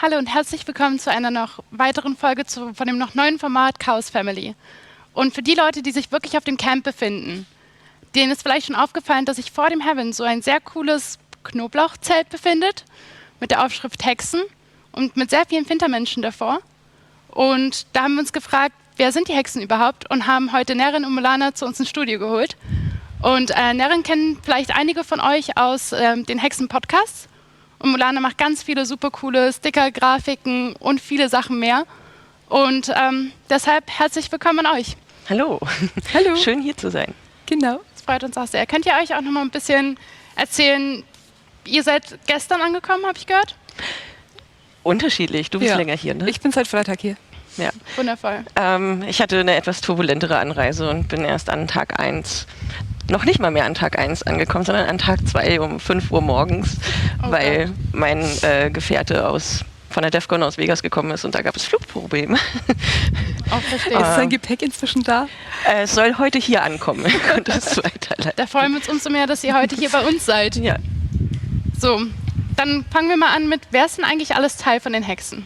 Hallo und herzlich willkommen zu einer noch weiteren Folge von dem noch neuen Format Chaos Family. Und für die Leute, die sich wirklich auf dem Camp befinden, denen ist vielleicht schon aufgefallen, dass sich vor dem Heaven so ein sehr cooles Knoblauchzelt befindet mit der Aufschrift Hexen und mit sehr vielen Fintermenschen davor. Und da haben wir uns gefragt, wer sind die Hexen überhaupt, und haben heute Nerin und Mulana zu uns ins Studio geholt. Und Nerin kennen vielleicht einige von euch aus den Hexen-Podcasts. Und Mulana macht ganz viele super coole Sticker, Grafiken und viele Sachen mehr. Und deshalb herzlich willkommen an euch. Hallo. Hallo. Schön hier zu sein. Genau, das freut uns auch sehr. Könnt ihr euch auch noch mal ein bisschen erzählen, ihr seid gestern angekommen, habe ich gehört? Unterschiedlich. Du bist länger hier, ne? Ich bin seit Freitag hier. Ja. Wundervoll. Ich hatte eine etwas turbulentere Anreise und bin erst an Tag 1, noch nicht mal mehr an Tag 1 angekommen, sondern an Tag 2 um 5 Uhr morgens, weil mein Gefährte von der DEFCON aus Vegas gekommen ist und da gab es Flugprobleme. Auch verstehe. Ist sein Gepäck inzwischen da? Es soll heute hier ankommen. Ich konnte es weiterleiten. Da freuen wir uns umso mehr, dass ihr heute hier bei uns seid. Ja. So, dann fangen wir mal an mit, wer ist denn eigentlich alles Teil von den Hexen?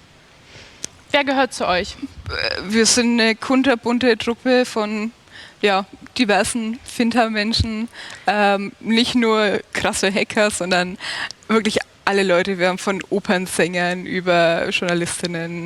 Wer gehört zu euch? Wir sind eine kunterbunte Truppe von diversen Fintermenschen. Nicht nur krasse Hacker, sondern wirklich alle Leute. Wir haben von Opernsängern über Journalistinnen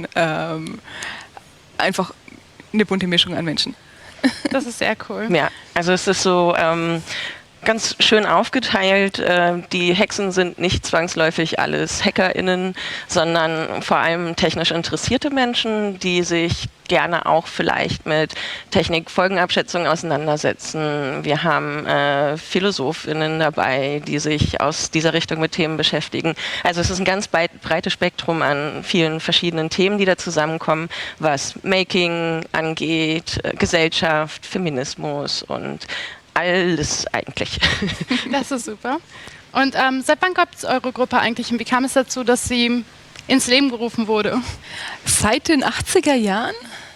einfach eine bunte Mischung an Menschen. Das ist sehr cool. Ja, also es ist so ganz schön aufgeteilt. Die Hexen sind nicht zwangsläufig alles HackerInnen, sondern vor allem technisch interessierte Menschen, die sich gerne auch vielleicht mit Technikfolgenabschätzung auseinandersetzen. Wir haben PhilosophInnen dabei, die sich aus dieser Richtung mit Themen beschäftigen. Also es ist ein ganz breites Spektrum an vielen verschiedenen Themen, die da zusammenkommen, was Making angeht, Gesellschaft, Feminismus und alles eigentlich. Das ist super. Und seit wann gab es eure Gruppe eigentlich und wie kam es dazu, dass sie ins Leben gerufen wurde? Seit den 80er Jahren?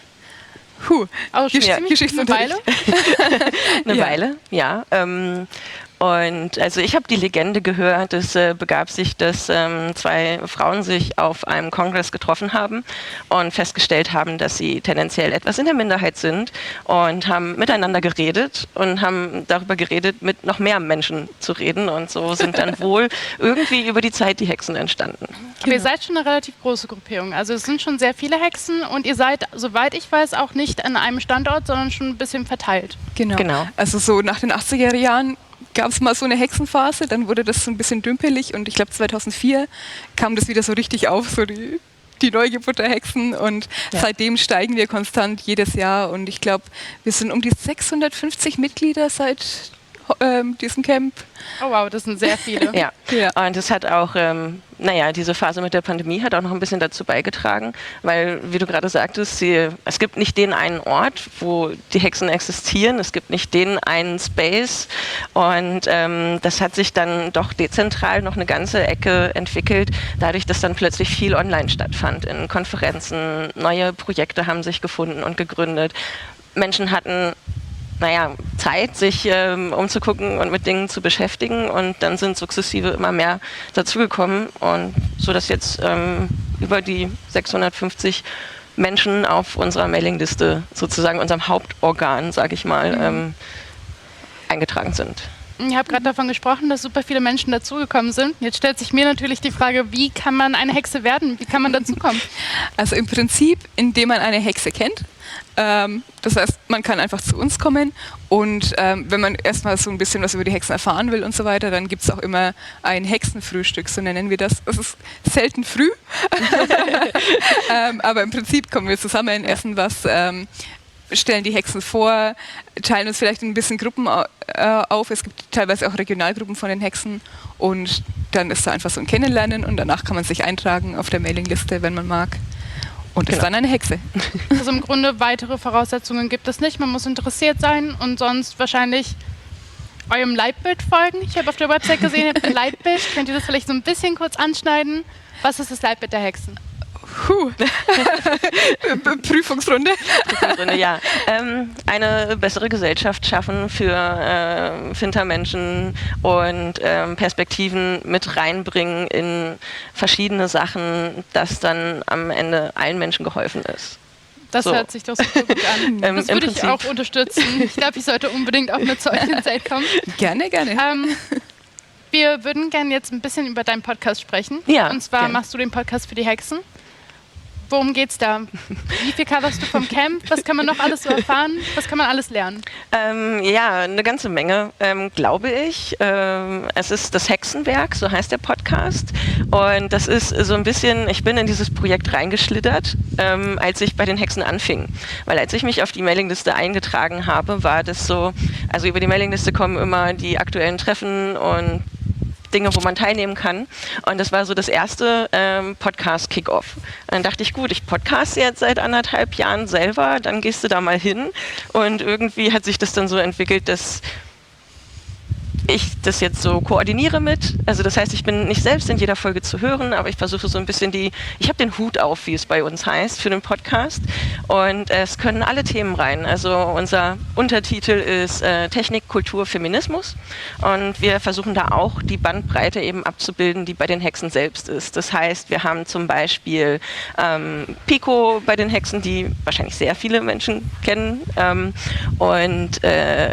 Geschichtsunterricht. Eine Weile, ja. Und also ich habe die Legende gehört, es begab sich, dass zwei Frauen sich auf einem Kongress getroffen haben und festgestellt haben, dass sie tendenziell etwas in der Minderheit sind und haben miteinander geredet und haben darüber geredet, mit noch mehr Menschen zu reden, und so sind dann wohl irgendwie über die Zeit die Hexen entstanden. Aber ihr seid schon eine relativ große Gruppierung, also es sind schon sehr viele Hexen und ihr seid, soweit ich weiß, auch nicht an einem Standort, sondern schon ein bisschen verteilt. Genau. Also so nach den 80er Jahren gab es mal so eine Hexenphase, dann wurde das so ein bisschen dümpelig und ich glaube 2004 kam das wieder so richtig auf, so die Neugeburt der Hexen, und seitdem steigen wir konstant jedes Jahr und ich glaube, wir sind um die 650 Mitglieder seit diesem Camp. Oh wow, das sind sehr viele. Ja, und es hat auch, diese Phase mit der Pandemie hat auch noch ein bisschen dazu beigetragen, weil, wie du gerade sagtest, es gibt nicht den einen Ort, wo die Hexen existieren, es gibt nicht den einen Space, und das hat sich dann doch dezentral noch eine ganze Ecke entwickelt, dadurch, dass dann plötzlich viel online stattfand, in Konferenzen, neue Projekte haben sich gefunden und gegründet. Menschen hatten Zeit, sich umzugucken und mit Dingen zu beschäftigen, und dann sind sukzessive immer mehr dazugekommen, und so dass jetzt über die 650 Menschen auf unserer Mailingliste, sozusagen unserem Hauptorgan, sage ich mal, eingetragen sind. Ich habe gerade davon gesprochen, dass super viele Menschen dazugekommen sind. Jetzt stellt sich mir natürlich die Frage, wie kann man eine Hexe werden? Wie kann man dazukommen? Also im Prinzip, indem man eine Hexe kennt. Das heißt, man kann einfach zu uns kommen, und wenn man erstmal so ein bisschen was über die Hexen erfahren will und so weiter, dann gibt es auch immer ein Hexenfrühstück, so nennen wir das. Es ist selten früh, aber im Prinzip kommen wir zusammen, essen was, stellen die Hexen vor, teilen uns vielleicht in ein bisschen Gruppen auf. Es gibt teilweise auch Regionalgruppen von den Hexen, und dann ist da einfach so ein Kennenlernen, und danach kann man sich eintragen auf der Mailingliste, wenn man mag. Und ist dann eine Hexe. Also im Grunde weitere Voraussetzungen gibt es nicht. Man muss interessiert sein und sonst wahrscheinlich eurem Leitbild folgen. Ich habe auf der Website gesehen, ihr habt ein Leitbild. Könnt ihr das vielleicht so ein bisschen kurz anschneiden? Was ist das Leitbild der Hexen? Prüfungsrunde. Ja. Eine bessere Gesellschaft schaffen für Fintermenschen und Perspektiven mit reinbringen in verschiedene Sachen, dass dann am Ende allen Menschen geholfen ist. Das hört sich doch super gut an. Das würde ich auch unterstützen. Ich glaube, ich sollte unbedingt auch mit solchen Zeit kommen. Gerne. Wir würden gerne jetzt ein bisschen über deinen Podcast sprechen. Ja, und zwar gerne. machst du den Podcast für die Hexen. Worum geht's da? Wie viel coverst du vom Camp? Was kann man noch alles so erfahren? Was kann man alles lernen? Ja, eine ganze Menge, glaube ich. Es ist das Hexenwerk, so heißt der Podcast. Und das ist so ein bisschen, ich bin in dieses Projekt reingeschlittert, als ich bei den Hexen anfing. Weil als ich mich auf die Mailingliste eingetragen habe, war das so, also über die Mailingliste kommen immer die aktuellen Treffen und Dinge, wo man teilnehmen kann. Und das war so das erste Podcast-Kick-Off. Dann dachte ich, gut, ich podcaste jetzt seit 1,5 Jahren selber, dann gehst du da mal hin. Und irgendwie hat sich das dann so entwickelt, dass ich das jetzt so koordiniere mit. Also das heißt, ich bin nicht selbst in jeder Folge zu hören, aber ich versuche so ein bisschen ich habe den Hut auf, wie es bei uns heißt, für den Podcast. Und es können alle Themen rein. Also unser Untertitel ist Technik, Kultur, Feminismus. Und wir versuchen da auch die Bandbreite eben abzubilden, die bei den Hexen selbst ist. Das heißt, wir haben zum Beispiel Pico bei den Hexen, die wahrscheinlich sehr viele Menschen kennen. Und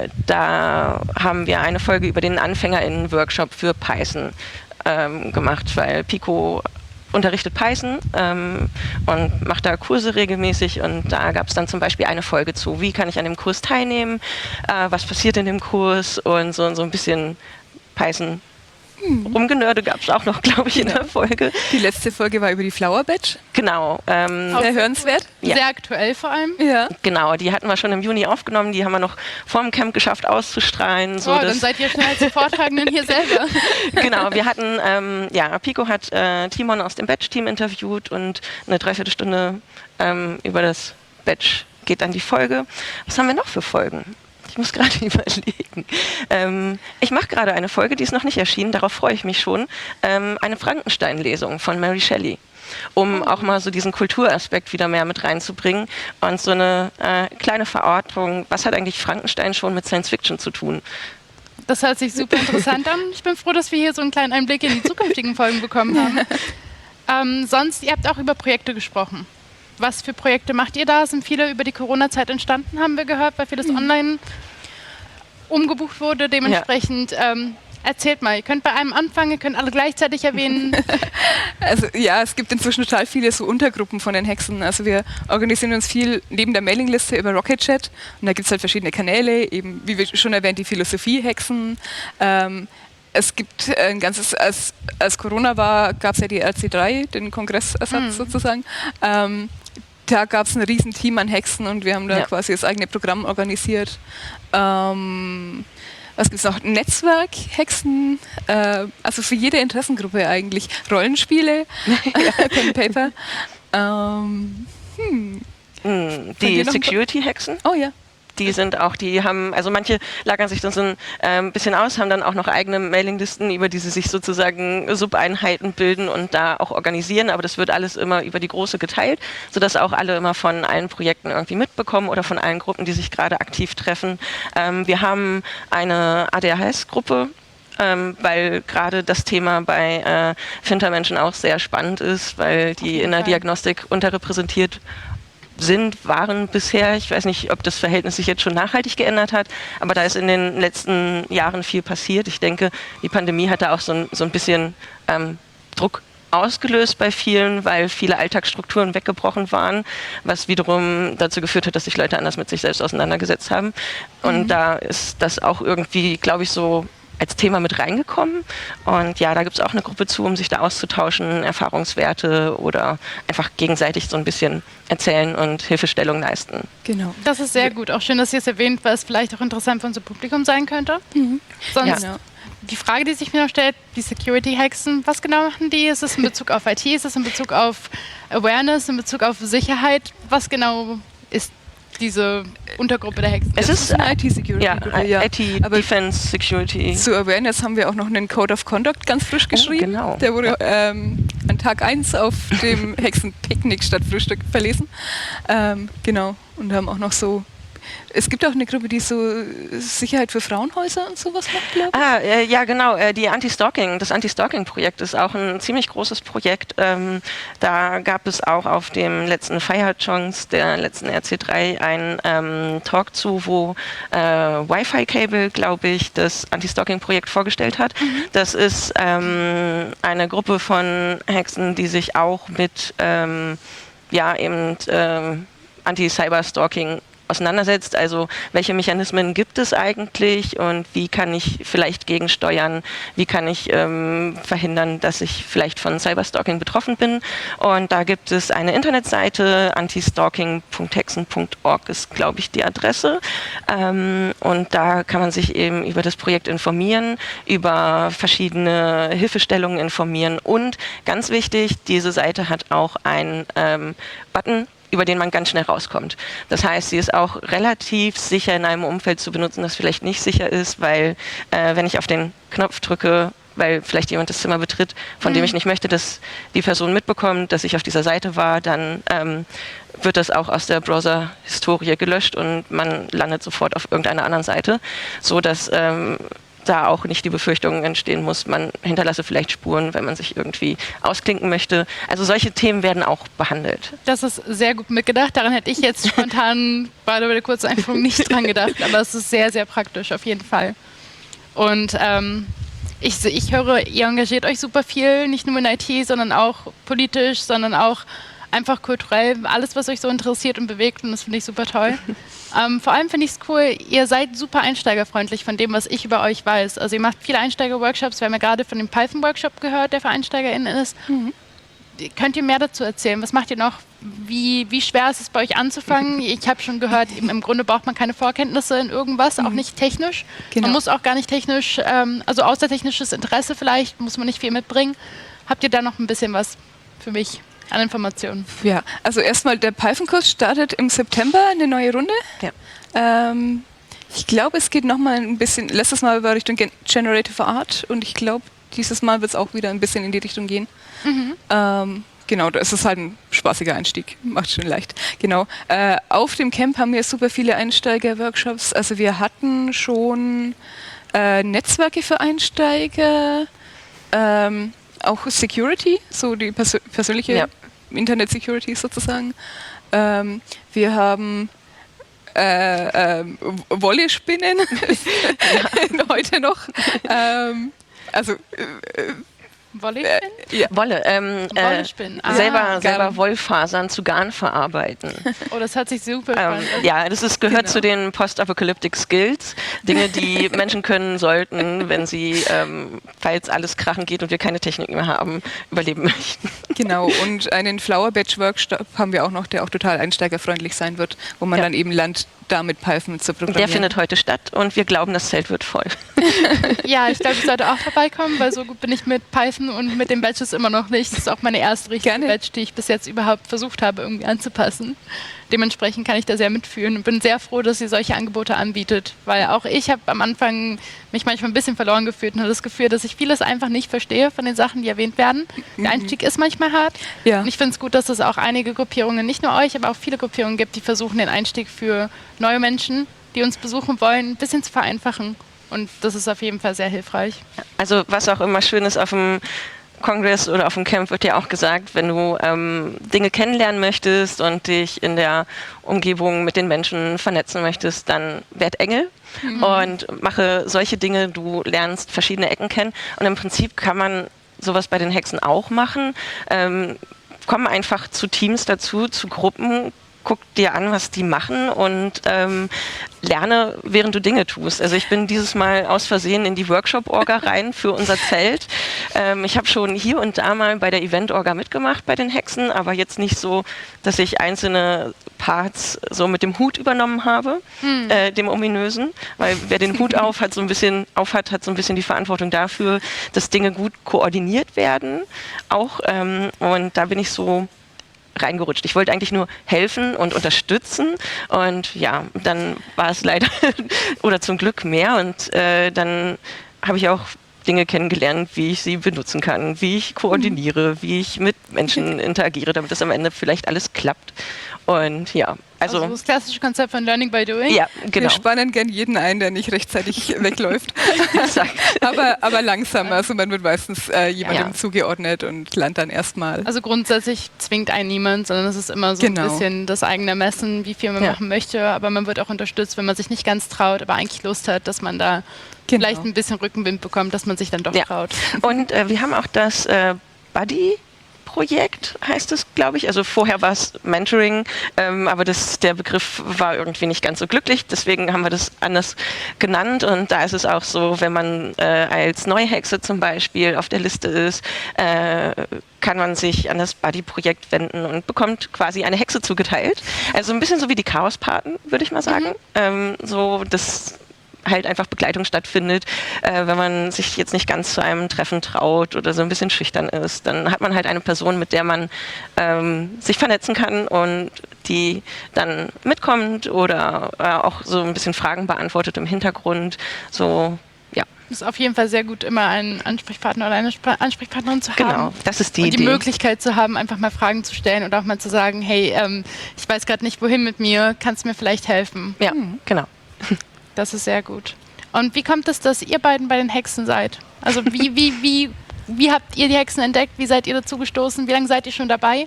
da haben wir eine Folge über den AnfängerInnen-Workshop für Python gemacht, weil Pico unterrichtet Python und macht da Kurse regelmäßig und da gab es dann zum Beispiel eine Folge zu, wie kann ich an dem Kurs teilnehmen, was passiert in dem Kurs und so ein bisschen Python Rumgenörde gab es auch noch, glaube ich, in der Folge. Die letzte Folge war über die Flower Badge. Genau. Sehr hörenswert. Ja. Sehr aktuell vor allem. Ja. Genau, die hatten wir schon im Juni aufgenommen, die haben wir noch vor dem Camp geschafft auszustrahlen. So dann seid ihr schnell als die Vortragenden hier selber. Genau, wir hatten, Pico hat Timon aus dem Badge-Team interviewt und eine Dreiviertelstunde über das Badge geht dann die Folge. Was haben wir noch für Folgen? Ich muss gerade überlegen. Ich mache gerade eine Folge, die ist noch nicht erschienen, darauf freue ich mich schon. Eine Frankenstein-Lesung von Mary Shelley, um auch mal so diesen Kulturaspekt wieder mehr mit reinzubringen und so eine kleine Verortung, was hat eigentlich Frankenstein schon mit Science Fiction zu tun? Das hört sich super interessant an. Ich bin froh, dass wir hier so einen kleinen Einblick in die zukünftigen Folgen bekommen haben. Sonst, ihr habt auch über Projekte gesprochen. Was für Projekte macht ihr da? Sind viele über die Corona-Zeit entstanden, haben wir gehört, weil vieles online umgebucht wurde. Dementsprechend erzählt mal, ihr könnt bei einem anfangen, ihr könnt alle gleichzeitig erwähnen. Also ja, es gibt inzwischen total viele so Untergruppen von den Hexen. Also wir organisieren uns viel neben der Mailingliste über Rocket Chat und da gibt es halt verschiedene Kanäle, eben wie wir schon erwähnt, die Philosophie-Hexen. Es gibt ein ganzes, als Corona war, gab es ja die RC3, den Kongressersatz sozusagen. Da gab es ein Riesenteam an Hexen und wir haben da quasi das eigene Programm organisiert. Was gibt es noch? Netzwerk, Hexen, also für jede Interessengruppe eigentlich. Rollenspiele, Pen Paper. Die Security-Hexen? Oh ja. Die sind auch, die haben, also manche lagern sich dann so ein bisschen aus, haben dann auch noch eigene Mailinglisten, über die sie sich sozusagen Subeinheiten bilden und da auch organisieren, aber das wird alles immer über die große geteilt, sodass auch alle immer von allen Projekten irgendwie mitbekommen oder von allen Gruppen, die sich gerade aktiv treffen. Wir haben eine ADHS-Gruppe, weil gerade das Thema bei Fintermenschen auch sehr spannend ist, weil die in der Diagnostik unterrepräsentiert waren bisher. Ich weiß nicht, ob das Verhältnis sich jetzt schon nachhaltig geändert hat, aber da ist in den letzten Jahren viel passiert. Ich denke, die Pandemie hat da auch so ein bisschen Druck ausgelöst bei vielen, weil viele Alltagsstrukturen weggebrochen waren, was wiederum dazu geführt hat, dass sich Leute anders mit sich selbst auseinandergesetzt haben. Und da ist das auch irgendwie, glaube ich, so als Thema mit reingekommen. Und ja, da gibt es auch eine Gruppe zu, um sich da auszutauschen, Erfahrungswerte oder einfach gegenseitig so ein bisschen erzählen und Hilfestellung leisten. Genau. Das ist sehr gut. Auch schön, dass ihr es erwähnt, weil es vielleicht auch interessant für unser Publikum sein könnte. Sonst die Frage, die sich mir noch stellt, die Security-Hexen, was genau machen die? Ist es in Bezug auf IT? Ist es in Bezug auf Awareness? In Bezug auf Sicherheit? Was genau ist diese Untergruppe der Hexen? Es ist eine IT-Security-Gruppe, IT-Defense Security. Zu Awareness haben wir auch noch einen Code of Conduct ganz frisch geschrieben. Genau. Der wurde an an Tag 1 auf dem Hexenpicknick statt Frühstück verlesen. Genau, und haben auch noch so, es gibt auch eine Gruppe, die so Sicherheit für Frauenhäuser und sowas macht, glaube ich. Ja, genau. Das Anti-Stalking-Projekt ist auch ein ziemlich großes Projekt. Da gab es auch auf dem letzten Feier-Chance, der letzten RC3, einen Talk zu, wo Wi-Fi-Cable, glaube ich, das Anti-Stalking-Projekt vorgestellt hat. Das ist eine Gruppe von Hexen, die sich auch mit Anti-Cyber-Stalking auseinandersetzt, also welche Mechanismen gibt es eigentlich und wie kann ich vielleicht gegensteuern, wie kann ich verhindern, dass ich vielleicht von Cyberstalking betroffen bin. Und da gibt es eine Internetseite, antistalking.hexen.org ist, glaube ich, die Adresse. Und da kann man sich eben über das Projekt informieren, über verschiedene Hilfestellungen informieren und ganz wichtig, diese Seite hat auch einen Button, über den man ganz schnell rauskommt. Das heißt, sie ist auch relativ sicher in einem Umfeld zu benutzen, das vielleicht nicht sicher ist, weil wenn ich auf den Knopf drücke, weil vielleicht jemand das Zimmer betritt, von dem ich nicht möchte, dass die Person mitbekommt, dass ich auf dieser Seite war, dann wird das auch aus der Browser-Historie gelöscht und man landet sofort auf irgendeiner anderen Seite, so dass da auch nicht die Befürchtung entstehen muss, man hinterlasse vielleicht Spuren, wenn man sich irgendwie ausklinken möchte. Also solche Themen werden auch behandelt. Das ist sehr gut mitgedacht. Daran hätte ich jetzt spontan bei der kurzen Einführung nicht dran gedacht, aber es ist sehr, sehr praktisch, auf jeden Fall. Und ich höre, ihr engagiert euch super viel, nicht nur in IT, sondern auch politisch, sondern auch einfach kulturell, alles, was euch so interessiert und bewegt, und das finde ich super toll. Vor allem finde ich es cool, ihr seid super einsteigerfreundlich von dem, was ich über euch weiß. Also ihr macht viele Einsteiger-Workshops, wir haben ja gerade von dem Python-Workshop gehört, der für EinsteigerInnen ist. Könnt ihr mehr dazu erzählen? Was macht ihr noch? Wie schwer ist es bei euch anzufangen? Ich habe schon gehört, im Grunde braucht man keine Vorkenntnisse in irgendwas, auch nicht technisch. Genau. Man muss auch gar nicht technisch, also außer technisches Interesse vielleicht, muss man nicht viel mitbringen. Habt ihr da noch ein bisschen was für mich an Informationen? Ja, also erstmal der Python-Kurs startet im September, eine neue Runde. Ja. Ich glaube, es geht nochmal ein bisschen, letztes Mal war Richtung Generative Art und ich glaube, dieses Mal wird es auch wieder ein bisschen in die Richtung gehen. Genau, das ist halt ein spaßiger Einstieg, macht schon leicht. Genau. Auf dem Camp haben wir super viele Einsteiger-Workshops. Also wir hatten schon Netzwerke für Einsteiger, auch Security, so die persönliche Internet-Security sozusagen. Wir haben Wolle-Spinnen heute noch. Wolle-Spinnen? Wolle-Spinnen. Selber Wollfasern zu Garn verarbeiten. Oh, das hört sich super spannend an. Ja, das gehört zu den Post-Apocalyptic Skills. Dinge, die Menschen können sollten, wenn sie, falls alles krachen geht und wir keine Technik mehr haben, überleben möchten. Genau, und einen Flower Badge Workshop haben wir auch noch, der auch total einsteigerfreundlich sein wird, wo man dann eben lernt, damit Python zu programmieren. Der findet heute statt und wir glauben, das Zelt wird voll. Ja, ich glaube, ich sollte auch vorbeikommen, weil so gut bin ich mit Python und mit den Badges immer noch nicht. Das ist auch meine erste richtige Badge, die ich bis jetzt überhaupt versucht habe, irgendwie anzupassen. Dementsprechend kann ich da sehr mitfühlen und bin sehr froh, dass ihr solche Angebote anbietet, weil auch ich habe am Anfang mich manchmal ein bisschen verloren gefühlt und hatte das Gefühl, dass ich vieles einfach nicht verstehe von den Sachen, die erwähnt werden. Der Einstieg ist manchmal hart. Ja. Und ich finde es gut, dass es auch einige Gruppierungen, nicht nur euch, aber auch viele Gruppierungen gibt, die versuchen, den Einstieg für neue Menschen, die uns besuchen wollen, ein bisschen zu vereinfachen. Und das ist auf jeden Fall sehr hilfreich. Also was auch immer schön ist auf dem Kongress oder auf dem Camp wird ja auch gesagt, wenn du Dinge kennenlernen möchtest und dich in der Umgebung mit den Menschen vernetzen möchtest, dann werd Engel und mache solche Dinge. Du lernst verschiedene Ecken kennen und im Prinzip kann man sowas bei den Hexen auch machen. Komm einfach zu Teams dazu, zu Gruppen, guck dir an, was die machen und lerne, während du Dinge tust. Also ich bin dieses Mal aus Versehen in die Workshop-Orga rein für unser Zelt. Ich habe schon hier und da mal bei der Event-Orga mitgemacht bei den Hexen, aber jetzt nicht so, dass ich einzelne Parts so mit dem Hut übernommen habe, dem ominösen, weil wer den Hut auf hat, hat so ein bisschen die Verantwortung dafür, dass Dinge gut koordiniert werden auch. Und da bin ich so reingerutscht. Ich wollte eigentlich nur helfen und unterstützen und ja, dann war es leider oder zum Glück mehr und dann habe ich auch Dinge kennengelernt, wie ich sie benutzen kann, wie ich koordiniere, wie ich mit Menschen interagiere, damit das am Ende vielleicht alles klappt. Und ja, also das klassische Konzept von Learning by Doing. ja, genau. Wir spannen gern jeden ein, der nicht rechtzeitig wegläuft. Exakt. aber langsam, also man wird meistens jemandem zugeordnet und lernt dann erstmal. Also grundsätzlich zwingt einen niemand, sondern es ist immer so ein bisschen das eigene Ermessen, wie viel man machen möchte. Aber man wird auch unterstützt, wenn man sich nicht ganz traut, aber eigentlich Lust hat, dass man da vielleicht ein bisschen Rückenwind bekommt, dass man sich dann doch traut. Und wir haben auch das Buddy-Projekt, heißt es, glaube ich. Also vorher war es Mentoring, aber der Begriff war irgendwie nicht ganz so glücklich. Deswegen haben wir das anders genannt. Und da ist es auch so, wenn man als Neuhexe zum Beispiel auf der Liste ist, kann man sich an das Buddy-Projekt wenden und bekommt quasi eine Hexe zugeteilt. Also ein bisschen so wie die Chaospaten, würde ich mal sagen. So das halt einfach Begleitung stattfindet. Wenn man sich jetzt nicht ganz zu einem Treffen traut oder so ein bisschen schüchtern ist, dann hat man halt eine Person, mit der man sich vernetzen kann und die dann mitkommt oder auch so ein bisschen Fragen beantwortet im Hintergrund. So, ja. Es ist auf jeden Fall sehr gut, immer einen Ansprechpartner oder eine Ansprechpartnerin zu haben. Genau, das ist die und die Idee. Möglichkeit zu haben, einfach mal Fragen zu stellen und auch mal zu sagen, hey, ich weiß gerade nicht, wohin mit mir, kannst du mir vielleicht helfen? Ja, genau. Das ist sehr gut. Und wie kommt es, dass ihr beiden bei den Hexen seid? Also wie habt ihr die Hexen entdeckt? Wie seid ihr dazu gestoßen? Wie lange seid ihr schon dabei?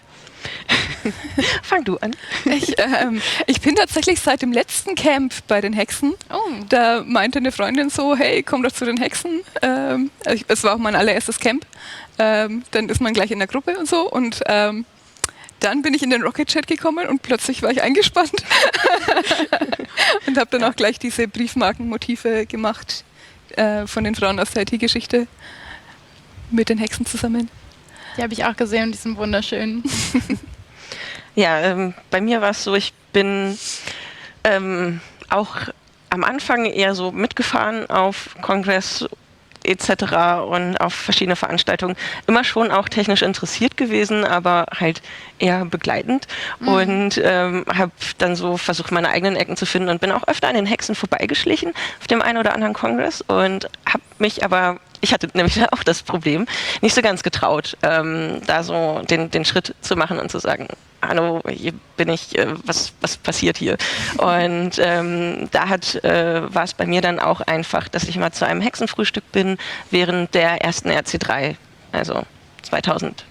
Fang du an. Ich bin tatsächlich seit dem letzten Camp bei den Hexen. Oh. Da meinte eine Freundin so, hey, komm doch zu den Hexen. Es war auch mein allererstes Camp. Dann ist man gleich in der Gruppe und so. Und dann bin ich in den Rocket Chat gekommen und plötzlich war ich eingespannt und habe dann auch gleich diese Briefmarkenmotive gemacht von den Frauen aus der IT-Geschichte mit den Hexen zusammen. Die habe ich auch gesehen und die sind wunderschön. Ja, bei mir war es so, ich bin auch am Anfang eher so mitgefahren auf Kongress etc. und auf verschiedene Veranstaltungen, immer schon auch technisch interessiert gewesen, aber halt eher begleitend und habe dann so versucht, meine eigenen Ecken zu finden und bin auch öfter an den Hexen vorbeigeschlichen auf dem einen oder anderen Kongress und habe mich aber, ich hatte nämlich auch das Problem, nicht so ganz getraut, da so den Schritt zu machen und zu sagen, hallo, hier bin ich, was passiert hier? Und da war es bei mir dann auch einfach, dass ich mal zu einem Hexenfrühstück bin während der ersten RC3, also 2021.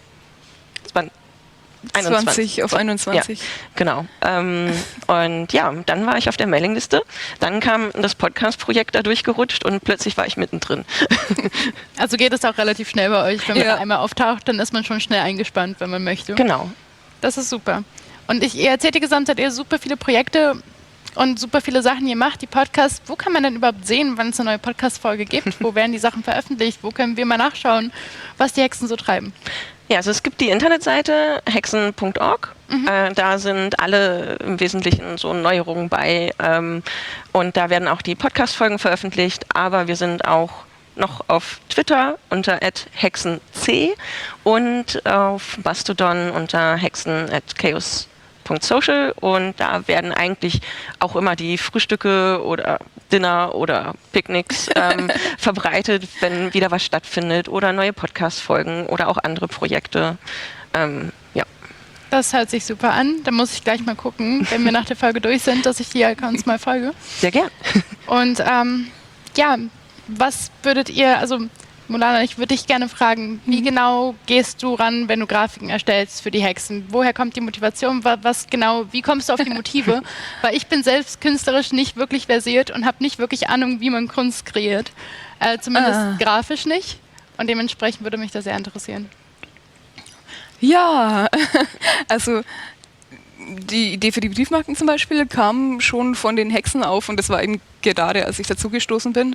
20 auf 21. Ja, genau. Und ja, dann war ich auf der Mailingliste. Dann kam das Podcast-Projekt da durchgerutscht und plötzlich war ich mittendrin. Also geht es auch relativ schnell bei euch. Wenn man einmal auftaucht, dann ist man schon schnell eingespannt, wenn man möchte. Genau. Das ist super. Und ihr erzählt die Gesamtheit, ihr super viele Projekte und super viele Sachen, die ihr macht, die Podcasts. Wo kann man denn überhaupt sehen, wann es eine neue Podcast-Folge gibt? Wo werden die Sachen veröffentlicht? Wo können wir mal nachschauen, was die Hexen so treiben? Ja, also es gibt die Internetseite hexen.org. Da sind alle im Wesentlichen so Neuerungen bei. Und da werden auch die Podcast-Folgen veröffentlicht. Aber wir sind auch noch auf Twitter unter @hexenc und auf Mastodon unter hexen@chaos.social und da werden eigentlich auch immer die Frühstücke oder Dinner oder Picknicks verbreitet, wenn wieder was stattfindet oder neue Podcast-Folgen oder auch andere Projekte. Ja. Das hört sich super an. Da muss ich gleich mal gucken, wenn wir nach der Folge durch sind, dass ich die Accounts mal folge. Sehr gern. Und ja, was würdet ihr, also Mulana, ich würde dich gerne fragen, wie genau gehst du ran, wenn du Grafiken erstellst für die Hexen? Woher kommt die Motivation? Wie kommst du auf die Motive? Weil ich bin selbst künstlerisch nicht wirklich versiert und habe nicht wirklich Ahnung, wie man Kunst kreiert. Zumindest grafisch nicht. Und dementsprechend würde mich das sehr interessieren. Ja, also die Idee für die Briefmarken zum Beispiel kam schon von den Hexen auf und das war eben gerade, als ich dazugestoßen bin.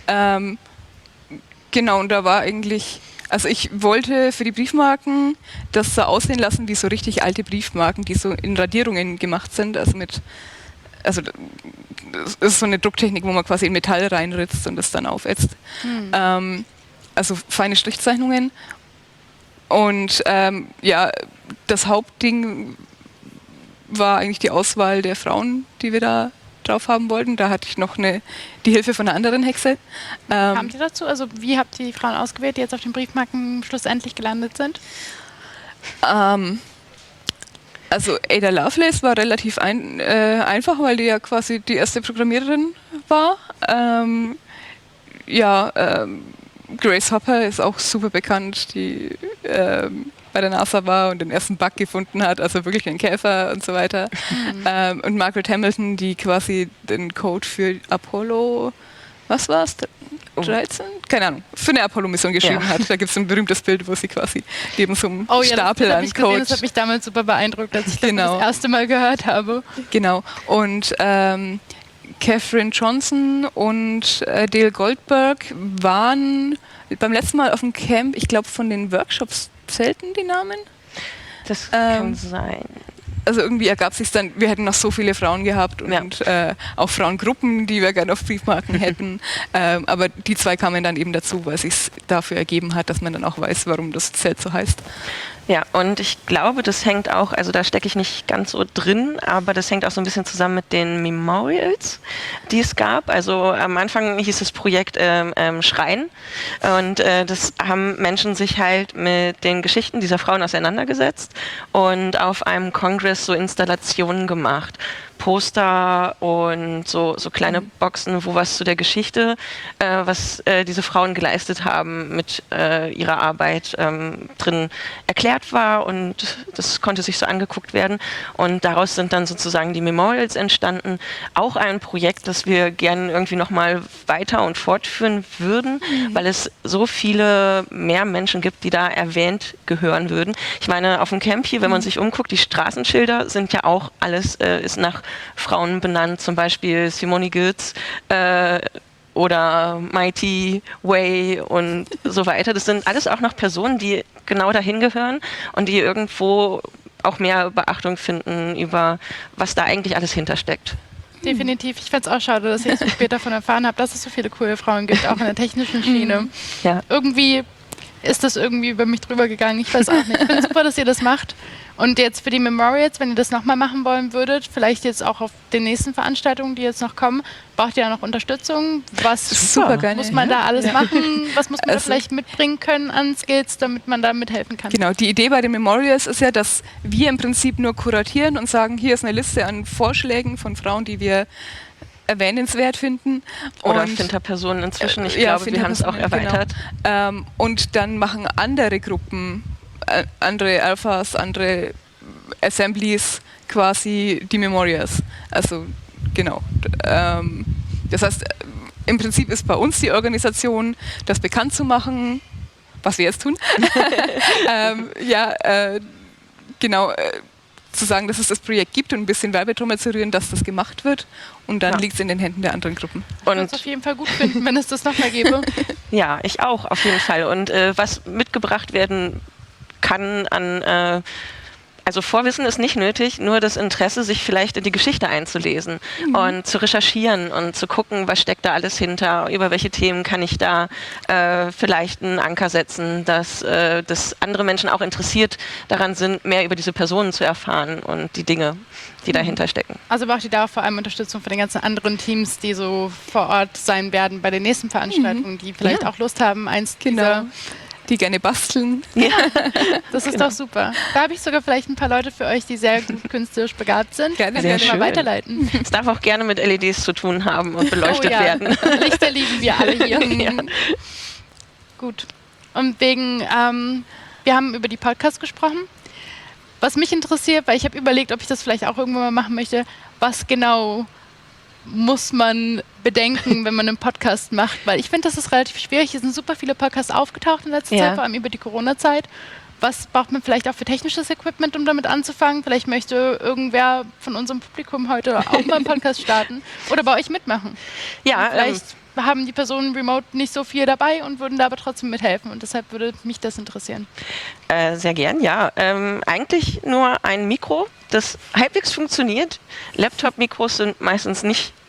Genau, und da war eigentlich, also ich wollte für die Briefmarken das so aussehen lassen wie so richtig alte Briefmarken, die so in Radierungen gemacht sind, also das ist so eine Drucktechnik, wo man quasi in Metall reinritzt und das dann aufätzt. Also feine Strichzeichnungen. Und ja, das Hauptding war eigentlich die Auswahl der Frauen, die wir da drauf haben wollten. Da hatte ich noch die Hilfe von einer anderen Hexe. Kamt ihr dazu? Also wie habt ihr die Frauen ausgewählt, die jetzt auf den Briefmarken schlussendlich gelandet sind? Also Ada Lovelace war relativ einfach, weil die ja quasi die erste Programmiererin war. Grace Hopper ist auch super bekannt, die bei der NASA war und den ersten Bug gefunden hat, also wirklich einen Käfer und so weiter. Und Margaret Hamilton, die quasi den Code für Apollo, was war's? 13? Keine Ahnung, für eine Apollo-Mission geschrieben hat. Da gibt es ein berühmtes Bild, wo sie quasi neben so einem Stapel an Code... Das hat mich damals super beeindruckt, als ich das erste Mal gehört habe. Genau. Und Katherine Johnson und Dale Goldberg waren beim letzten Mal auf dem Camp, ich glaube von den Workshops zählten die Namen. Das kann sein. Also irgendwie ergab sich dann, wir hätten noch so viele Frauen gehabt und auch Frauengruppen, die wir gerne auf Briefmarken hätten. Aber die zwei kamen dann eben dazu, weil es sich dafür ergeben hat, dass man dann auch weiß, warum das Zelt so heißt. Ja, und ich glaube, das hängt auch, also da stecke ich nicht ganz so drin, aber das hängt auch so ein bisschen zusammen mit den Memorials, die es gab. Also am Anfang hieß das Projekt Schreien und das haben Menschen sich halt mit den Geschichten dieser Frauen auseinandergesetzt und auf einem Kongress so Installationen gemacht. Poster und so kleine Boxen, wo was zu der Geschichte, was diese Frauen geleistet haben, mit ihrer Arbeit drin erklärt war und das konnte sich so angeguckt werden und daraus sind dann sozusagen die Memorials entstanden. Auch ein Projekt, das wir gerne irgendwie nochmal weiter und fortführen würden, weil es so viele mehr Menschen gibt, die da erwähnt gehören würden. Ich meine, auf dem Camp hier, wenn man sich umguckt, die Straßenschilder sind ja auch alles, ist nach Frauen benannt, zum Beispiel Simone Götz oder Mighty Way und so weiter. Das sind alles auch noch Personen, die genau dahin gehören und die irgendwo auch mehr Beachtung finden über, was da eigentlich alles hintersteckt. Definitiv. Ich fände es auch schade, dass ich so spät davon erfahren habe, dass es so viele coole Frauen gibt, auch in der technischen Schiene. Ja. Irgendwie ist das irgendwie über mich drüber gegangen. Ich weiß auch nicht. Ich finde super, dass ihr das macht. Und jetzt für die Memorials, wenn ihr das nochmal machen wollen würdet, vielleicht jetzt auch auf den nächsten Veranstaltungen, die jetzt noch kommen, braucht ihr ja noch Unterstützung. Was super gerne, muss man da alles machen? Was muss man da vielleicht mitbringen können an Skills, damit man da mithelfen kann? Genau, die Idee bei den Memorials ist ja, dass wir im Prinzip nur kuratieren und sagen, hier ist eine Liste an Vorschlägen von Frauen, die wir erwähnenswert finden. Oder Finterpersonen inzwischen. Ich glaube, wir haben es auch erweitert. Genau. Und dann machen andere Gruppen, andere Alphas, andere Assemblies quasi die Memorials. Also genau. Das heißt, im Prinzip ist bei uns die Organisation, das bekannt zu machen, was wir jetzt tun. Genau. Zu sagen, dass es das Projekt gibt und ein bisschen Werbetrommel zu rühren, dass das gemacht wird und dann liegt es in den Händen der anderen Gruppen. Ich würde es auf jeden Fall gut finden, wenn es das nochmal gäbe. Ja, ich auch, auf jeden Fall. Und was mitgebracht werden kann an, also Vorwissen ist nicht nötig, nur das Interesse, sich vielleicht in die Geschichte einzulesen und zu recherchieren und zu gucken, was steckt da alles hinter, über welche Themen kann ich da vielleicht einen Anker setzen, dass andere Menschen auch interessiert daran sind, mehr über diese Personen zu erfahren und die Dinge, die dahinter stecken. Also braucht ihr da auch vor allem Unterstützung von den ganzen anderen Teams, die so vor Ort sein werden bei den nächsten Veranstaltungen, die vielleicht auch Lust haben, die gerne basteln. Ja, das ist doch super. Da habe ich sogar vielleicht ein paar Leute für euch, die sehr gut künstlerisch begabt sind. Gerne, sehr schön. Mal weiterleiten. Es darf auch gerne mit LEDs zu tun haben und beleuchtet werden. Lichter lieben wir alle hier. Ja. Gut. Und wegen, wir haben über die Podcasts gesprochen. Was mich interessiert, weil ich habe überlegt, ob ich das vielleicht auch irgendwann mal machen möchte, was genau muss man bedenken, wenn man einen Podcast macht? Weil ich finde, das ist relativ schwierig. Hier sind super viele Podcasts aufgetaucht in letzter Zeit, vor allem über die Corona-Zeit. Was braucht man vielleicht auch für technisches Equipment, um damit anzufangen? Vielleicht möchte irgendwer von unserem Publikum heute auch mal einen Podcast starten oder bei euch mitmachen. Ja, vielleicht haben die Personen remote nicht so viel dabei und würden da aber trotzdem mithelfen. Und deshalb würde mich das interessieren. Sehr gern, ja. Eigentlich nur ein Mikro, das halbwegs funktioniert. Laptop-Mikros sind meistens nicht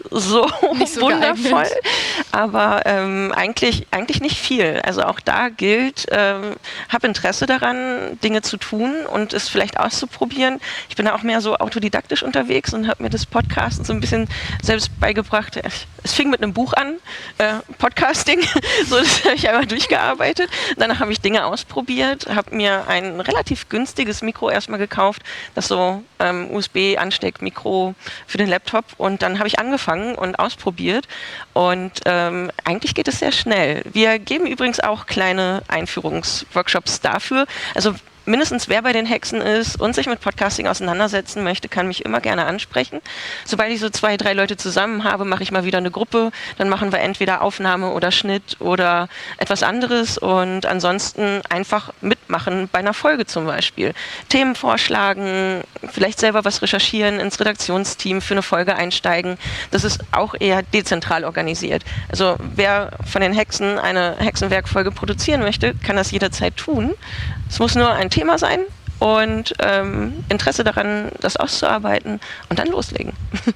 so, Nicht so wundervoll, geeignet. aber eigentlich nicht viel. Also auch da gilt, habe Interesse daran, Dinge zu tun und es vielleicht auszuprobieren. Ich bin da auch mehr so autodidaktisch unterwegs und habe mir das Podcasten so ein bisschen selbst beigebracht. Es fing mit einem Buch an, Podcasting, so das habe ich einmal durchgearbeitet. Danach habe ich Dinge ausprobiert, habe mir ein relativ günstiges Mikro erstmal gekauft, das so USB-Ansteckmikro für den Laptop, und dann habe ich angefangen und ausprobiert und eigentlich geht es sehr schnell. Wir geben übrigens auch kleine Einführungsworkshops dafür. Also mindestens wer bei den Hexen ist und sich mit Podcasting auseinandersetzen möchte, kann mich immer gerne ansprechen. Sobald ich so 2, 3 Leute zusammen habe, mache ich mal wieder eine Gruppe. Dann machen wir entweder Aufnahme oder Schnitt oder etwas anderes und ansonsten einfach mitmachen bei einer Folge zum Beispiel. Themen vorschlagen, vielleicht selber was recherchieren, ins Redaktionsteam für eine Folge einsteigen. Das ist auch eher dezentral organisiert. Also wer von den Hexen eine Hexenwerk-Folge produzieren möchte, kann das jederzeit tun. Es muss nur ein Thema sein und Interesse daran, das auszuarbeiten und dann loslegen.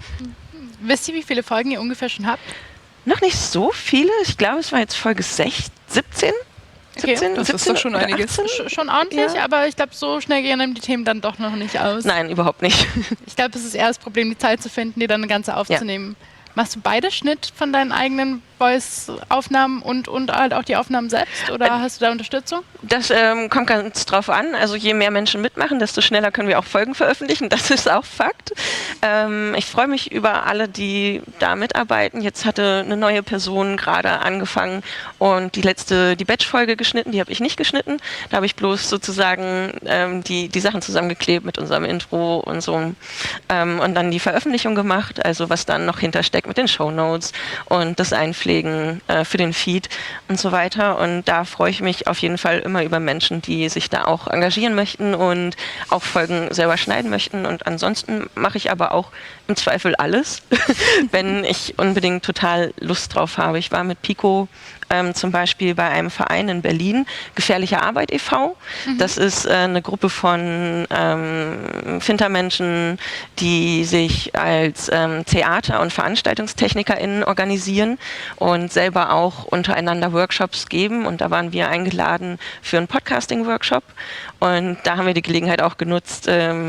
Wisst ihr, wie viele Folgen ihr ungefähr schon habt? Noch nicht so viele. Ich glaube, es war jetzt Folge 17. Okay, 17, das ist 17 doch schon oder einiges. 18? Schon ordentlich, Ja. aber ich glaube, so schnell gehen einem die Themen dann doch noch nicht aus. Nein, überhaupt nicht. Ich glaube, es ist eher das Problem, die Zeit zu finden, die dann eine ganze aufzunehmen. Machst du beide Schnitt von deinen eigenen Voice-Aufnahmen und halt auch die Aufnahmen selbst? Oder hast du da Unterstützung? Das kommt ganz drauf an. Also je mehr Menschen mitmachen, desto schneller können wir auch Folgen veröffentlichen. Das ist auch Fakt. Ich freue mich über alle, die da mitarbeiten. Jetzt hatte eine neue Person gerade angefangen und die Batch-Folge geschnitten. Die habe ich nicht geschnitten. Da habe ich bloß sozusagen die Sachen zusammengeklebt mit unserem Intro und so. Und dann die Veröffentlichung gemacht, also was dann noch hintersteckt mit den Shownotes und das Einpflegen für den Feed und so weiter. Und da freue ich mich auf jeden Fall immer über Menschen, die sich da auch engagieren möchten und auch Folgen selber schneiden möchten. Und ansonsten mache ich aber auch im Zweifel alles, wenn ich unbedingt total Lust drauf habe. Ich war mit Pico zum Beispiel bei einem Verein in Berlin, Gefährliche Arbeit e.V. Das ist eine Gruppe von Fintermenschen, die sich als Theater- und VeranstaltungstechnikerInnen organisieren und selber auch untereinander Workshops geben. Und da waren wir eingeladen für einen Podcasting-Workshop. Und da haben wir die Gelegenheit auch genutzt,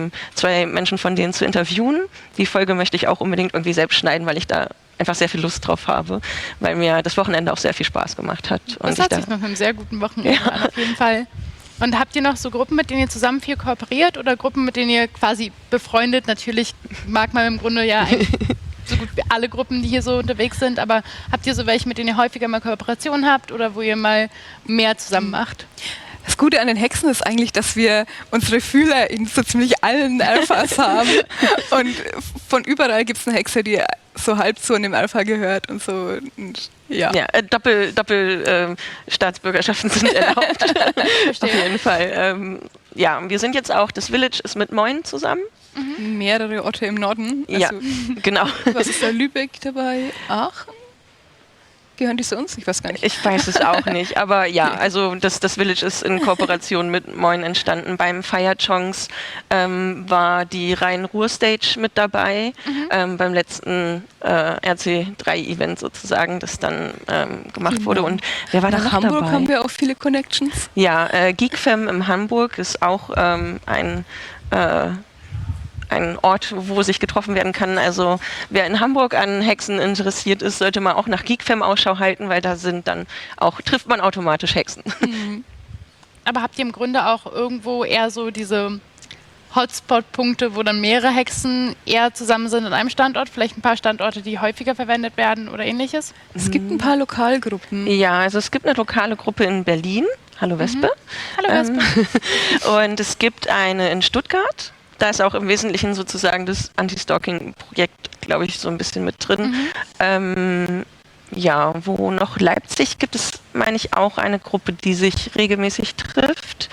2 Menschen von denen zu interviewen. Die Folge möchte ich auch unbedingt irgendwie selbst schneiden, weil ich da einfach sehr viel Lust drauf habe, weil mir das Wochenende auch sehr viel Spaß gemacht hat. Das hört sich nach einem sehr guten Wochenende an, auf jeden Fall. Und habt ihr noch so Gruppen, mit denen ihr zusammen viel kooperiert oder Gruppen, mit denen ihr quasi befreundet? Natürlich mag man im Grunde ja eigentlich so gut wie alle Gruppen, die hier so unterwegs sind, aber habt ihr so welche, mit denen ihr häufiger mal Kooperationen habt oder wo ihr mal mehr zusammen macht? Das Gute an den Hexen ist eigentlich, dass wir unsere Fühler in so ziemlich allen Alphas haben. Und von überall gibt es eine Hexe, die so halb zu einem Alpha gehört und so. Und ja. Staatsbürgerschaften sind erlaubt. Verstehe. Auf jeden Fall. Ja, wir sind jetzt auch, das Village ist mit Moin zusammen. Mehrere Orte im Norden. Ja, Also, genau. was ist da? Lübeck dabei? Aachen? Gehören die zu uns? Ich weiß gar nicht. Ich weiß es auch nicht, aber ja, also das Village ist in Kooperation mit Moin entstanden. Beim Feierchongs war die Rhein-Ruhr-Stage mit dabei, beim letzten RC3-Event sozusagen, das dann gemacht wurde. Und wer war da noch Hamburg dabei? haben wir auch viele Connections. Ja, Geekfam in Hamburg ist auch ein Ort, wo sich getroffen werden kann. Also wer in Hamburg an Hexen interessiert ist, sollte mal auch nach Geekfam Ausschau halten, weil da trifft man automatisch Hexen. Aber habt ihr im Grunde auch irgendwo eher so diese Hotspot-Punkte, wo dann mehrere Hexen eher zusammen sind an einem Standort? Vielleicht ein paar Standorte, die häufiger verwendet werden oder ähnliches? Es gibt ein paar Lokalgruppen. Ja, also es gibt eine lokale Gruppe in Berlin. Hallo Wespe. Hallo Wespe. Und es gibt eine in Stuttgart. Da ist auch im Wesentlichen sozusagen das Anti-Stalking-Projekt, glaube ich, so ein bisschen mit drin. Ja, wo noch Leipzig gibt es, meine ich, auch eine Gruppe, die sich regelmäßig trifft.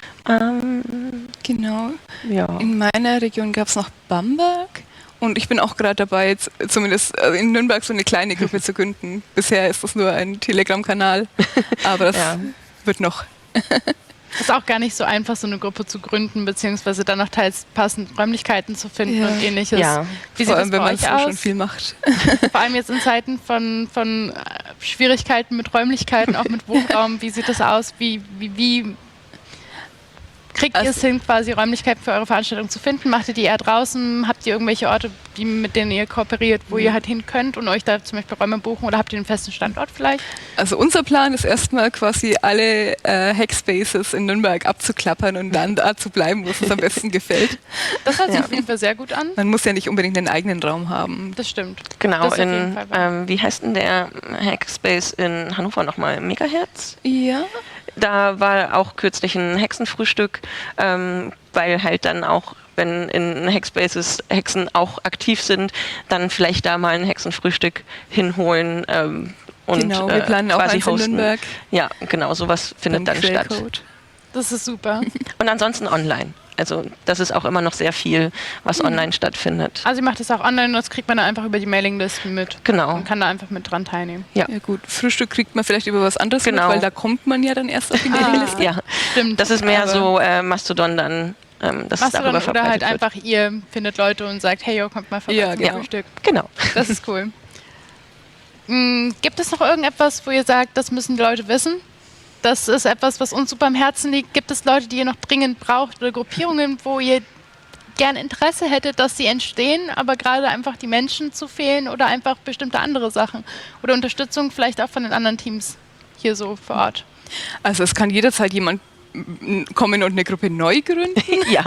Genau. Ja. In meiner Region gab es noch Bamberg. Und ich bin auch gerade dabei, jetzt zumindest in Nürnberg so eine kleine Gruppe zu gründen. Bisher ist das nur ein Telegram-Kanal, aber das wird noch. Ist auch gar nicht so einfach, so eine Gruppe zu gründen, beziehungsweise dann noch teils passend Räumlichkeiten zu finden und ähnliches. Ja. Wie Vor sieht allem, das wenn bei man euch so aus? schon viel macht. Vor allem jetzt in Zeiten von Schwierigkeiten mit Räumlichkeiten, auch mit Wohnraum. Wie sieht das aus? Wie kriegt ihr es hin, quasi Räumlichkeiten für eure Veranstaltung zu finden? Macht ihr die eher draußen? Habt ihr irgendwelche Orte, mit denen ihr kooperiert, wo ihr halt hin könnt und euch da zum Beispiel Räume buchen? Oder habt ihr einen festen Standort vielleicht? Also unser Plan ist erstmal quasi alle Hackspaces in Nürnberg abzuklappern und dann da zu bleiben, wo es uns am besten gefällt. Das hört sich auf jeden Fall sehr gut an. Man muss ja nicht unbedingt einen eigenen Raum haben. Das stimmt. Genau, Das ist auf jeden Fall wahr. wie heißt denn der Hackspace in Hannover nochmal? Megahertz? Ja. Da war auch kürzlich ein Hexenfrühstück, weil halt dann auch, wenn in Hackspaces Hexen auch aktiv sind, dann vielleicht da mal ein Hexenfrühstück hinholen und Genau, wir planen auch quasi eins in hosten. Nürnberg. Ja, genau, sowas findet dann statt. Quellcode. Das ist super. Und ansonsten online. Also das ist auch immer noch sehr viel, was online stattfindet. Also ihr macht das auch online und das kriegt man dann einfach über die Mailingliste mit. Genau. Und kann da einfach mit dran teilnehmen. Ja. Ja gut, Frühstück kriegt man vielleicht über was anderes Genau. mit, weil da kommt man ja dann erst auf die Mailingliste. Ja, Stimmt. das ist mehr Aber- so Mastodon dann, dass es darüber Oder verbreitet halt wird. einfach ihr findet Leute und sagt, hey, yo, kommt mal vorbei Ja, zum genau. Frühstück. Genau. Das ist cool. Gibt es noch irgendetwas, wo ihr sagt, das müssen die Leute wissen? Das ist etwas, was uns super am Herzen liegt. Gibt es Leute, die ihr noch dringend braucht oder Gruppierungen, wo ihr gern Interesse hättet, dass sie entstehen, aber gerade einfach die Menschen zu fehlen oder einfach bestimmte andere Sachen? Oder Unterstützung vielleicht auch von den anderen Teams hier so vor Ort? Also es kann jederzeit jemand kommen und eine Gruppe neu gründen. Ja.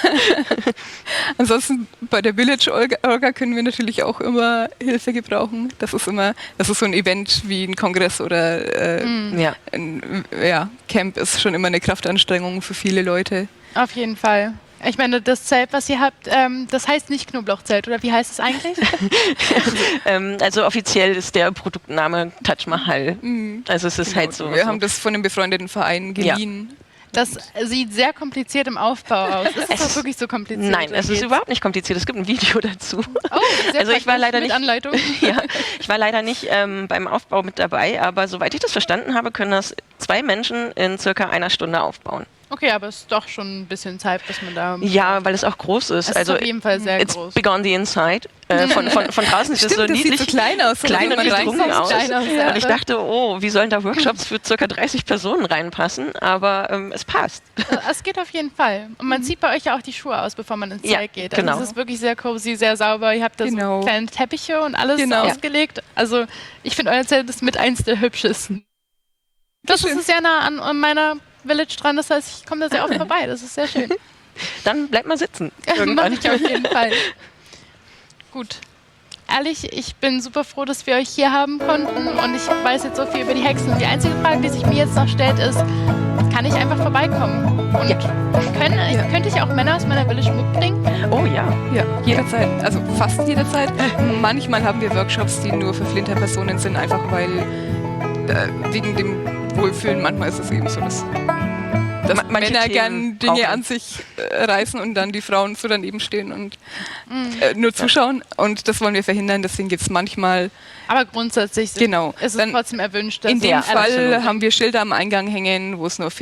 Ansonsten bei der Village Orga können wir natürlich auch immer Hilfe gebrauchen. Das ist so ein Event wie ein Kongress oder Ja. Camp ist schon immer eine Kraftanstrengung für viele Leute. Auf jeden Fall. Ich meine, das Zelt, was ihr habt, das heißt nicht Knoblauchzelt, oder wie heißt es eigentlich? Also offiziell ist der Produktname Taj Mahal. Also es ist halt so. Wir haben das von einem befreundeten Verein geliehen. Das sieht sehr kompliziert im Aufbau aus. Ist es auch wirklich so kompliziert? Nein, es ist Geht's? überhaupt nicht kompliziert. Es gibt ein Video dazu. Oh, sehr Also ich war praktisch leider mit nicht- Anleitung. Ja, ich war leider nicht beim Aufbau mit dabei, aber soweit ich das verstanden habe, können das 2 Menschen in circa einer Stunde aufbauen. Okay, aber es ist doch schon ein bisschen Zeit, bis man da... Ja, weil es auch groß ist. Es Also ist auf jeden Fall sehr it's groß. big on the inside. Von draußen sieht es so das niedlich, sieht so klein aus. klein und wenn man gedrungen reinkommt. aus. Klein aus, ja. Und ich dachte, oh, wie sollen da Workshops für circa 30 Personen reinpassen? Aber es passt. Es geht auf jeden Fall. Und man zieht bei euch ja auch die Schuhe aus, bevor man ins Ja, Zelt geht. genau. Also es ist wirklich sehr cozy, sehr sauber. Ihr habt da Genau. so kleine Teppiche und alles Genau. ausgelegt. Also ich finde euer Zelt ist mit eins der hübschesten. Das ist sehr nah an meiner Village dran, das heißt, ich komme da sehr oft vorbei. Das ist sehr schön. Dann bleibt mal sitzen. Mache Irgendwann. ich auf jeden Fall. Gut. Ehrlich, ich bin super froh, dass wir euch hier haben konnten und ich weiß jetzt so viel über die Hexen. Und die einzige Frage, die sich mir jetzt noch stellt, ist, kann ich einfach vorbeikommen? Und könnte ich auch Männer aus meiner Village mitbringen? Oh ja. Ja, jederzeit. Also fast jederzeit. Manchmal haben wir Workshops, die nur für Flinter-Personen sind, einfach weil wegen dem Wohlfühlen manchmal ist es eben so, dass Manche Männer Themen gern Dinge brauchen. an sich reißen und dann die Frauen so daneben stehen und nur zuschauen. Und das wollen wir verhindern, deswegen gibt es manchmal, Aber grundsätzlich genau, ist es dann trotzdem erwünscht, dass in dem ja, Fall absolut. haben wir Schilder am Eingang hängen, wo es nur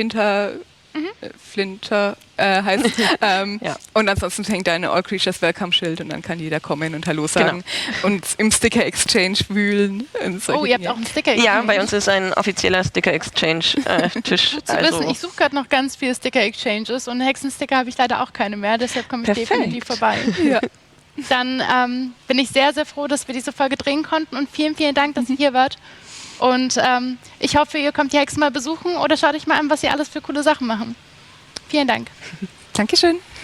Flinter heißt. Ja. Und ansonsten hängt da ein All Creatures Welcome Schild und dann kann jeder kommen und Hallo sagen und im Sticker Exchange wühlen. Und solche Oh, ihr habt Dinge. auch einen Sticker. Ja, bei uns ist ein offizieller Sticker-Exchange-Tisch. Gut zu wissen, ich suche gerade noch ganz viele Sticker-Exchanges und Hexensticker habe ich leider auch keine mehr, deshalb komme ich Perfekt. definitiv vorbei. Ja. Dann bin ich sehr, sehr froh, dass wir diese Folge drehen konnten und vielen, vielen Dank, dass ihr hier wart. Und ich hoffe, ihr kommt die Hexen mal besuchen oder schaut euch mal an, was sie alles für coole Sachen machen. Vielen Dank. Dankeschön.